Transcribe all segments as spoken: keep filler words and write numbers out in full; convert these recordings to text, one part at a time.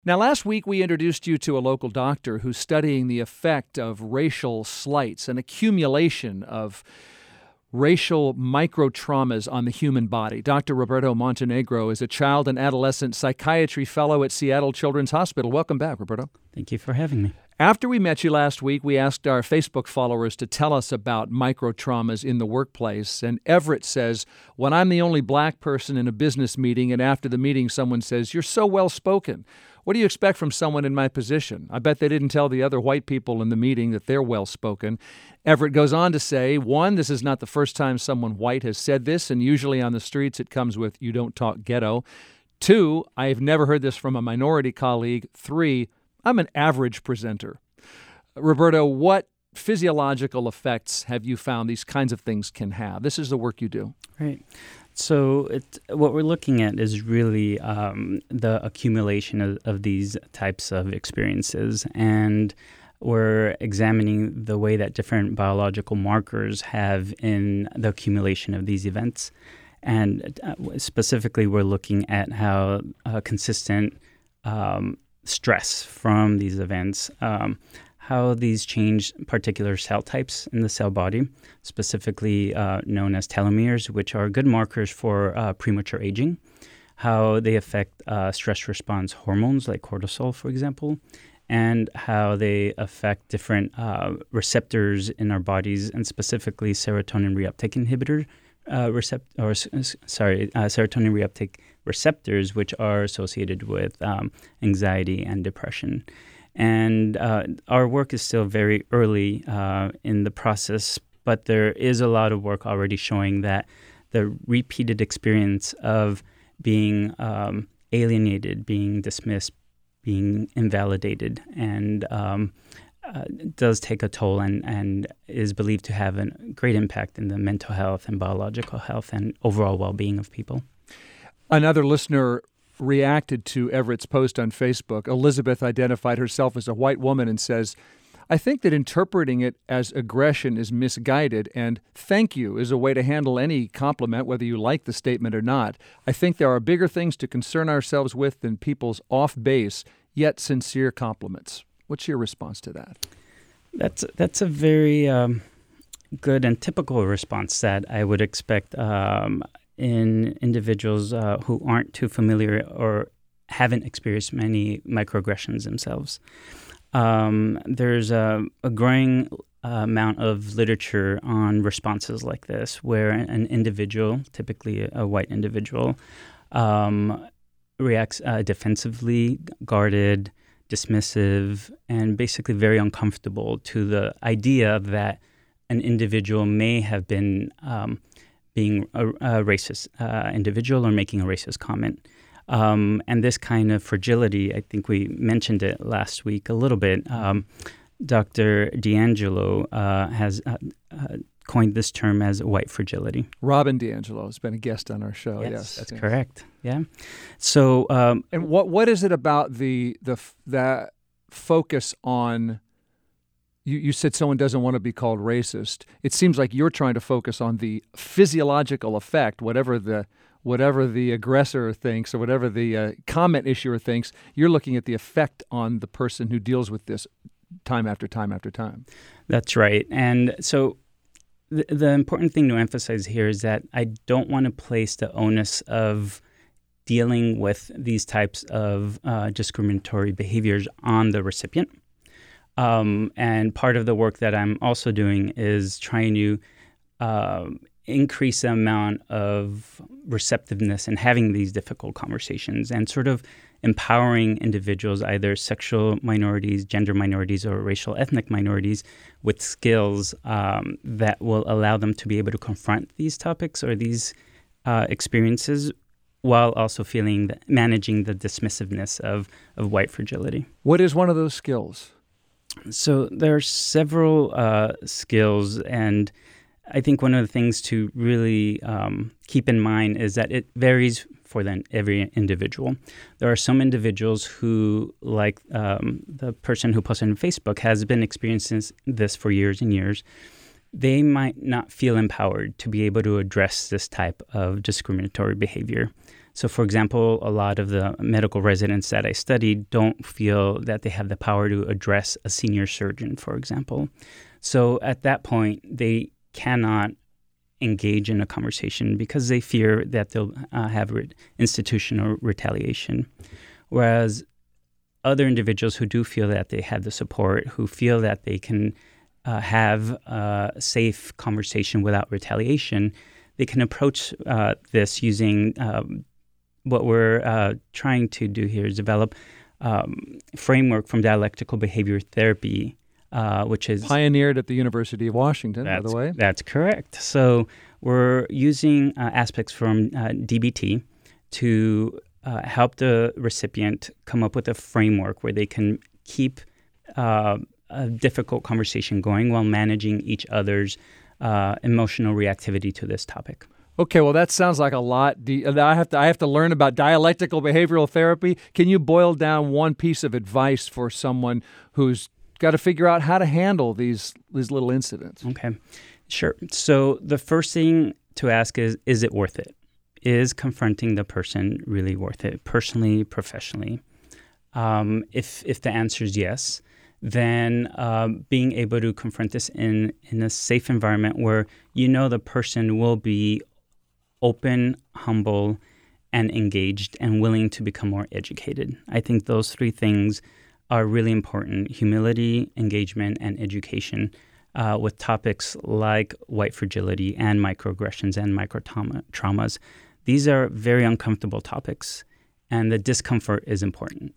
Now, last week we introduced you to a local doctor who's studying the effect of racial slights and accumulation of racial microtraumas on the human body. Doctor Roberto Montenegro is a child and adolescent psychiatry fellow at Seattle Children's Hospital. Welcome back, Roberto. Thank you for having me. After we met you last week, we asked our Facebook followers to tell us about microtraumas in the workplace. And Everett says, when I'm the only black person in a business meeting and after the meeting someone says, "You're so well-spoken. What do you expect from someone in my position?" I bet they didn't tell the other white people in the meeting that they're well-spoken. Everett goes on to say, one, this is not the first time someone white has said this, and usually on the streets it comes with, "You don't talk ghetto." Two, I have never heard this from a minority colleague. Three, I'm an average presenter. Roberto, what physiological effects have you found these kinds of things can have? This is the work you do. Right. So it, what we're looking at is really um, the accumulation of, of these types of experiences, and we're examining the way that different biological markers have in the accumulation of these events. And uh, specifically, we're looking at how uh, consistent um, stress from these events, um, how these change particular cell types in the cell body, specifically uh, known as telomeres, which are good markers for uh, premature aging, how they affect uh, stress response hormones like cortisol, for example, and how they affect different uh, receptors in our bodies, and specifically serotonin reuptake inhibitor uh, recept- or sorry, uh, serotonin reuptake receptors, which are associated with um, anxiety and depression. And uh, our work is still very early uh, in the process, but there is a lot of work already showing that the repeated experience of being um, alienated, being dismissed, being invalidated, and um, uh, does take a toll and, and is believed to have a great impact in the mental health and biological health and overall well-being of people. Another listener reacted to Everett's post on Facebook. Elizabeth identified herself as a white woman and says, "I think that interpreting it as aggression is misguided, and thank you is a way to handle any compliment, whether you like the statement or not. I think there are bigger things to concern ourselves with than people's off-base, yet sincere compliments." What's your response to that? That's that's a very um, good and typical response that I would expect um, in individuals uh, who aren't too familiar or haven't experienced many microaggressions themselves. Um, there's a, a growing uh, amount of literature on responses like this, where an individual, typically a white individual, um, reacts uh, defensively, guarded, dismissive, and basically very uncomfortable to the idea that an individual may have been um, being a, a racist uh, individual or making a racist comment. Um, and this kind of fragility, I think we mentioned it last week a little bit. Um, Doctor DiAngelo uh, has uh, uh, coined this term as white fragility. Robin DiAngelo has been a guest on our show. Yes, yes that's yes. correct. Yeah. So, um, and what what is it about the the that focus on? You, you said someone doesn't want to be called racist. It seems like you're trying to focus on the physiological effect, whatever the whatever the aggressor thinks or whatever the uh, comment issuer thinks. You're looking at the effect on the person who deals with this time after time after time. That's right. And so the, the important thing to emphasize here is that I don't want to place the onus of dealing with these types of uh, discriminatory behaviors on the recipient. Um, and part of the work that I'm also doing is trying to uh, increase the amount of receptiveness and having these difficult conversations and sort of empowering individuals, either sexual minorities, gender minorities, or racial ethnic minorities, with skills um, that will allow them to be able to confront these topics or these uh, experiences while also feeling the, managing the dismissiveness of, of white fragility. What is one of those skills? So there are several uh, skills, and I think one of the things to really um, keep in mind is that it varies for then every individual. There are some individuals who, like um, the person who posted on Facebook, has been experiencing this for years and years. They might not feel empowered to be able to address this type of discriminatory behavior. So, for example, a lot of the medical residents that I studied don't feel that they have the power to address a senior surgeon, for example. So at that point, they cannot engage in a conversation because they fear that they'll uh, have re- institutional retaliation. Whereas other individuals who do feel that they have the support, who feel that they can uh, have a safe conversation without retaliation, they can approach uh, this using um, what we're uh, trying to do here is develop um, framework from dialectical behavior therapy, uh, which is pioneered at the University of Washington, by the way. That's correct. So we're using uh, aspects from uh, D B T to uh, help the recipient come up with a framework where they can keep uh, a difficult conversation going while managing each other's uh, emotional reactivity to this topic. Okay, well, that sounds like a lot. Do you, I have to I have to learn about dialectical behavioral therapy. Can you boil down one piece of advice for someone who's got to figure out how to handle these these little incidents? Okay, sure. So the first thing to ask is, is it worth it? Is confronting the person really worth it, personally, professionally? Um, if if the answer is yes, then um, being able to confront this in, in a safe environment where you know the person will be open, humble, and engaged, and willing to become more educated. I think those three things are really important: humility, engagement, and education, uh, with topics like white fragility and microaggressions and micro-traumas. These are very uncomfortable topics, and the discomfort is important.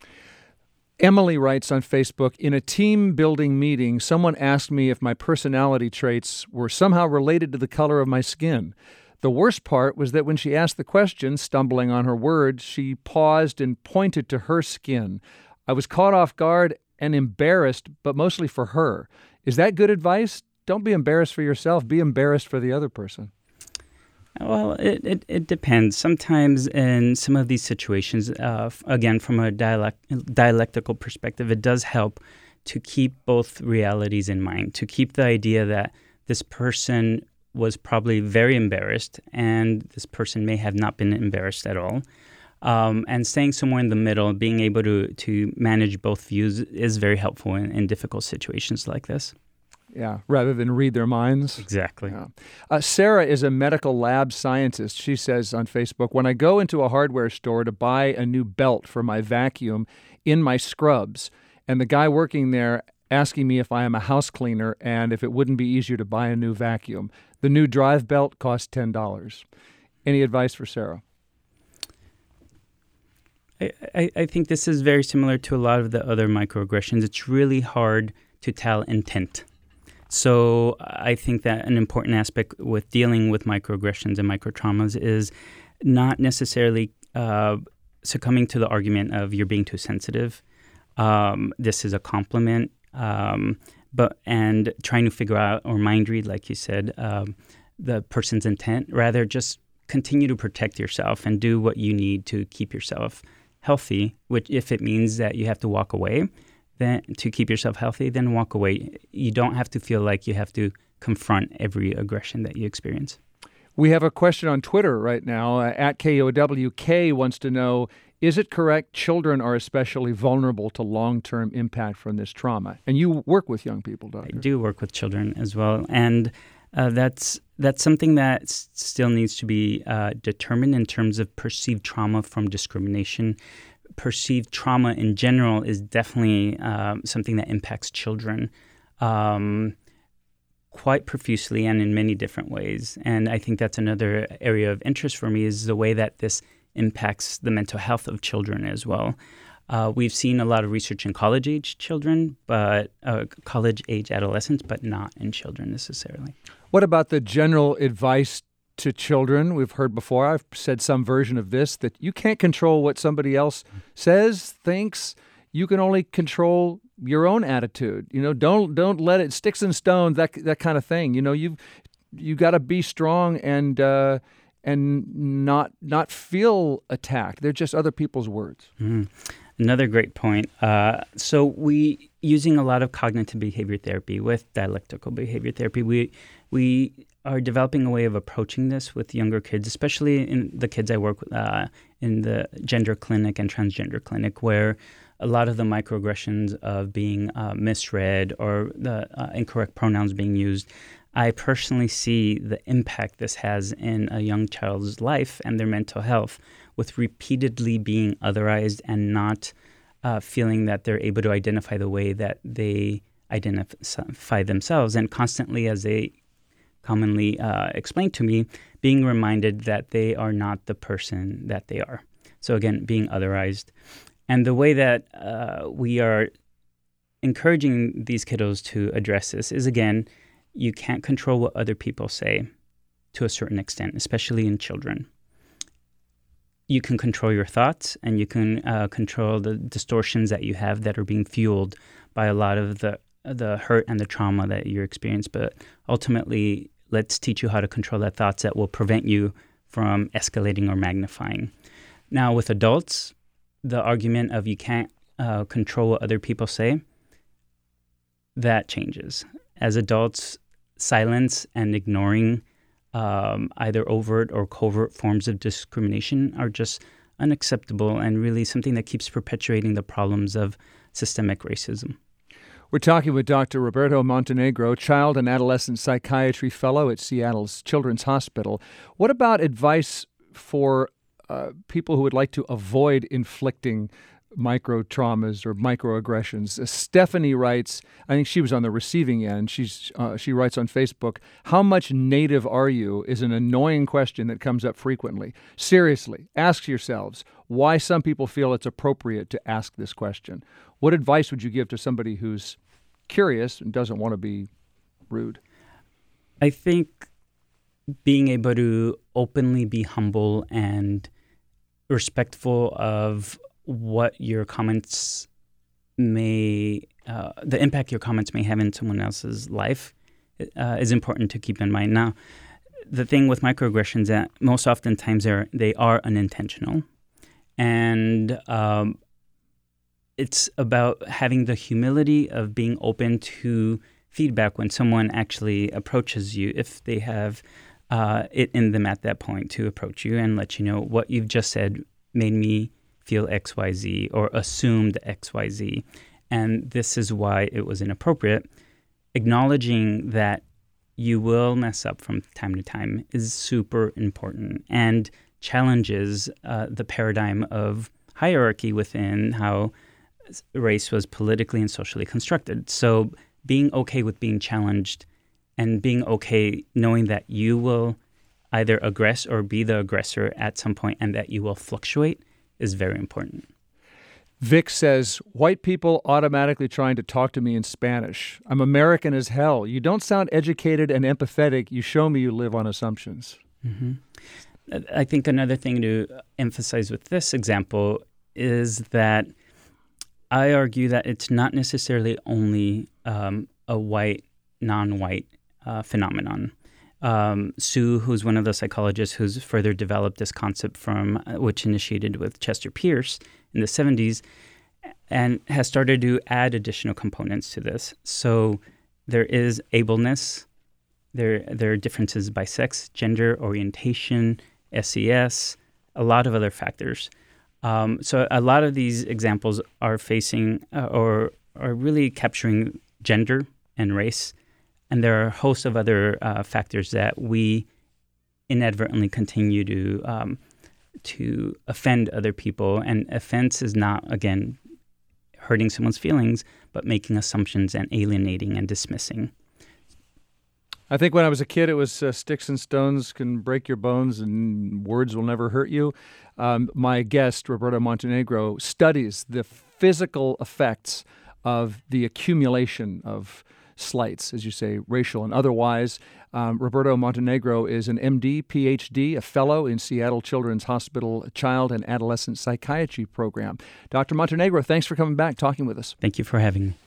Emily writes on Facebook, in a team-building meeting, someone asked me if my personality traits were somehow related to the color of my skin. The worst part was that when she asked the question, stumbling on her words, she paused and pointed to her skin. I was caught off guard and embarrassed, but mostly for her. Is that good advice? Don't be embarrassed for yourself. Be embarrassed for the other person. Well, it, it, it depends. Sometimes in some of these situations, uh, again, from a dialect, dialectical perspective, it does help to keep both realities in mind, to keep the idea that this person was probably very embarrassed and this person may have not been embarrassed at all. Um, and staying somewhere in the middle, being able to, to manage both views is very helpful in, in difficult situations like this. Yeah, rather than read their minds. Exactly. Yeah. Uh, Sarah is a medical lab scientist. She says on Facebook, when I go into a hardware store to buy a new belt for my vacuum in my scrubs, and the guy working there asking me if I am a house cleaner and if it wouldn't be easier to buy a new vacuum, the new drive belt costs ten dollars. Any advice for Sarah? I, I, I think this is very similar to a lot of the other microaggressions. It's really hard to tell intent. So I think that an important aspect with dealing with microaggressions and microtraumas is not necessarily uh, succumbing to the argument of you're being too sensitive. Um, this is a compliment, um, but and trying to figure out or mind read, like you said, um, the person's intent. Rather, just continue to protect yourself and do what you need to keep yourself healthy. Which, if it means that you have to walk away, then to keep yourself healthy, then walk away. You don't have to feel like you have to confront every aggression that you experience. We have a question on Twitter right now. Uh, at K O W K wants to know, is it correct children are especially vulnerable to long-term impact from this trauma? And you work with young people, Doctor. I do work with children as well. And uh, that's that's something that s- still needs to be uh, determined in terms of perceived trauma from discrimination. Perceived trauma in general is definitely um, something that impacts children um, quite profusely and in many different ways. And I think that's another area of interest for me, is the way that this impacts the mental health of children as well. Uh, we've seen a lot of research in college-age children, but uh, college-age adolescents, but not in children necessarily. What about the general advice to children? We've heard before, I've said some version of this, that you can't control what somebody else says, thinks. You can only control your own attitude. You know, don't don't let it, sticks and stones, that that kind of thing. You know, you've you got to be strong and uh, and not not feel attacked. They're just other people's words. Mm. Another great point. Uh, so we, using a lot of cognitive behavior therapy with dialectical behavior therapy, we we are developing a way of approaching this with younger kids, especially in the kids I work with uh, in the gender clinic and transgender clinic, where a lot of the microaggressions of being uh, misread or the uh, incorrect pronouns being used, I personally see the impact this has in a young child's life and their mental health with repeatedly being otherized and not uh, feeling that they're able to identify the way that they identify themselves, and constantly, as they commonly uh, explain to me, being reminded that they are not the person that they are. So again, being otherized. And the way that uh, we are encouraging these kiddos to address this is, again, you can't control what other people say to a certain extent, especially in children. You can control your thoughts, and you can uh, control the distortions that you have that are being fueled by a lot of the the hurt and the trauma that you experience. But ultimately, let's teach you how to control that thoughts that will prevent you from escalating or magnifying. Now, with adults, the argument of you can't uh, control what other people say, that changes. As adults, silence and ignoring um, either overt or covert forms of discrimination are just unacceptable and really something that keeps perpetuating the problems of systemic racism. We're talking with Doctor Roberto Montenegro, Child and Adolescent Psychiatry Fellow at Seattle's Children's Hospital. What about advice for uh, people who would like to avoid inflicting micro-traumas or microaggressions? Uh, Stephanie writes, I think she was on the receiving end, She's uh, she writes on Facebook, how much native are you is an annoying question that comes up frequently. Seriously, ask yourselves why some people feel it's appropriate to ask this question. What advice would you give to somebody who's curious and doesn't want to be rude? I think being able to openly be humble and respectful of what your comments may, uh, the impact your comments may have in someone else's life uh, is important to keep in mind. Now, the thing with microaggressions that most oftentimes they're, they are unintentional. And um, it's about having the humility of being open to feedback when someone actually approaches you, if they have uh, it in them at that point to approach you and let you know what you've just said made me feel X Y Z or assumed X Y Z, and this is why it was inappropriate. Acknowledging that you will mess up from time to time is super important and challenges uh, the paradigm of hierarchy within how race was politically and socially constructed. So being okay with being challenged and being okay knowing that you will either aggress or be the aggressor at some point and that you will fluctuate is very important. Vic says, white people automatically trying to talk to me in Spanish. I'm American as hell. You don't sound educated and empathetic. You show me you live on assumptions. Mm-hmm. I think another thing to emphasize with this example is that I argue that it's not necessarily only um, a white, non-white uh, phenomenon. Um, Sue, who's one of the psychologists who's further developed this concept from uh, which initiated with Chester Pierce in the seventies, and has started to add additional components to this. So there is ableness, there, there are differences by sex, gender, orientation, S E S, a lot of other factors. Um, so a lot of these examples are facing uh, or are really capturing gender and race. And there are a host of other uh, factors that we inadvertently continue to um, to offend other people. And offense is not, again, hurting someone's feelings, but making assumptions and alienating and dismissing. I think when I was a kid, it was uh, sticks and stones can break your bones and words will never hurt you. Um, my guest, Roberto Montenegro, studies the physical effects of the accumulation of slights, as you say, racial and otherwise. Um, Roberto Montenegro is an M D, P H D, a fellow in Seattle Children's Hospital Child and Adolescent Psychiatry Program. Doctor Montenegro, thanks for coming back, talking with us. Thank you for having me.